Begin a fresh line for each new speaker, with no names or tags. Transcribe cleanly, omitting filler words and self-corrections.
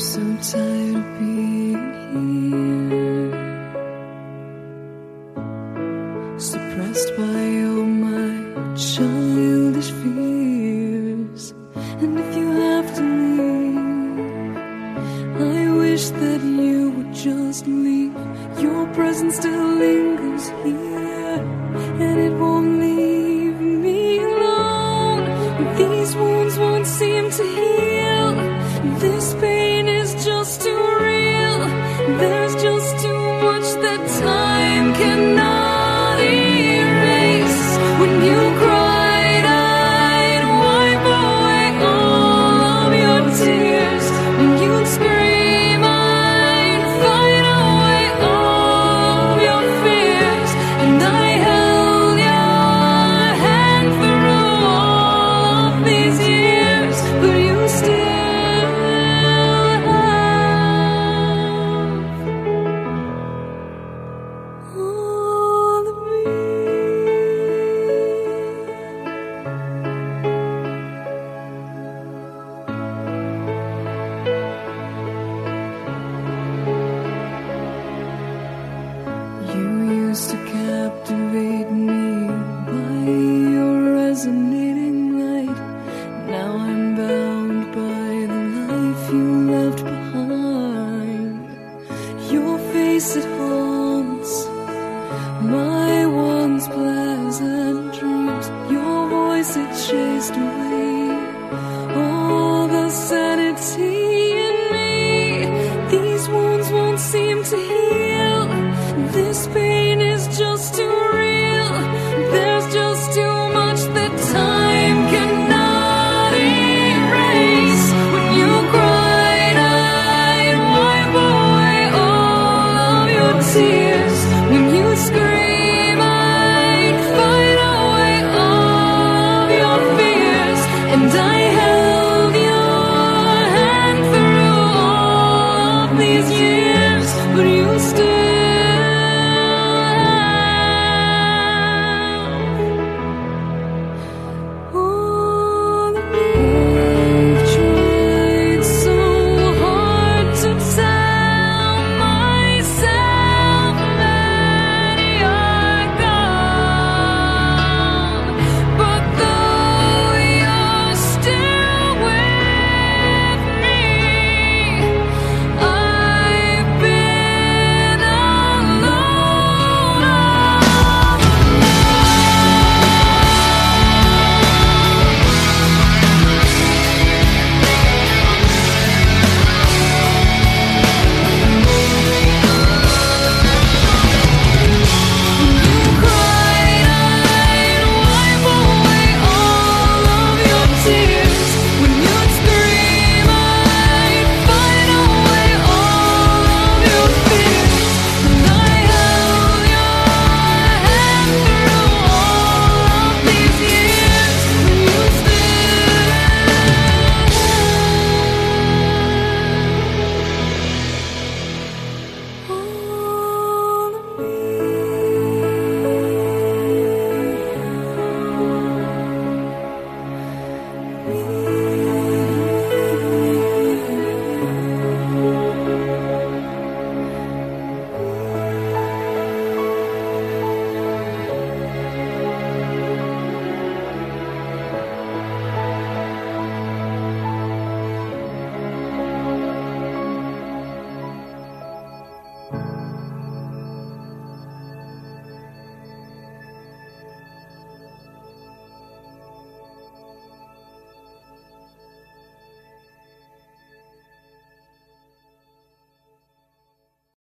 so tired of being here, suppressed by all my childish fears. And if you have to leave, I wish that you would just leave. Your presence still lingers here, and it won't leave me alone. These wounds won't seem to heal. This pain is just too real. There's just too much that time cannot erase. When you cried, I'd wipe away all of your tears. When you'd scream, I'd fight away all of your fears. And I held your hand through all of these years, but you still all of me. You used to captivate me by your resonating light. Now I'm bound by the life you left behind. Your face, it